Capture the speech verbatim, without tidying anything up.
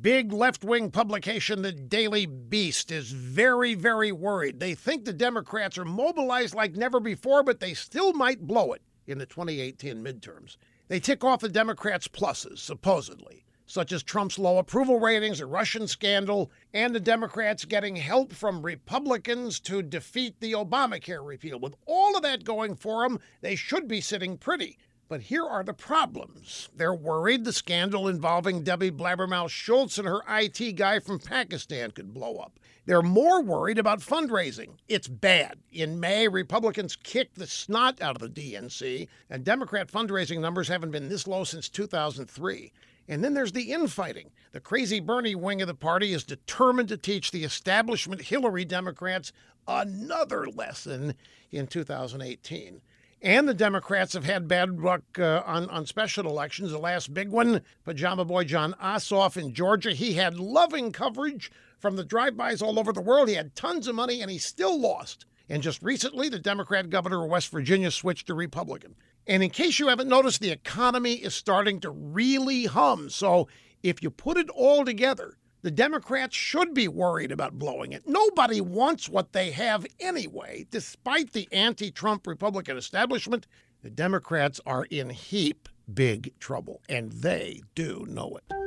big left-wing publication, the Daily Beast, is very, very worried. They think the Democrats are mobilized like never before, but they still might blow it in the twenty eighteen midterms. They tick off the Democrats' pluses, supposedly, such as Trump's low approval ratings, a Russian scandal, and the Democrats getting help from Republicans to defeat the Obamacare repeal. With all of that going for them, they should be sitting pretty. But here are the problems. They're worried the scandal involving Debbie Blabbermouth Schultz and her I T guy from Pakistan could blow up. They're more worried about fundraising. It's bad. In May, Republicans kicked the snot out of the D N C, and Democrat fundraising numbers haven't been this low since two thousand three. And then there's the infighting. The crazy Bernie wing of the party is determined to teach the establishment Hillary Democrats another lesson in two thousand eighteen. And the Democrats have had bad luck uh, on, on special elections. The last big one, Pajama Boy John Ossoff in Georgia, he had loving coverage from the drive-bys all over the world. He had tons of money, and he still lost. And just recently, the Democrat governor of West Virginia switched to Republican. And in case you haven't noticed, the economy is starting to really hum. So if you put it all together, the Democrats should be worried about blowing it. Nobody wants what they have anyway. Despite the anti-Trump Republican establishment, the Democrats are in heap big trouble, and they do know it.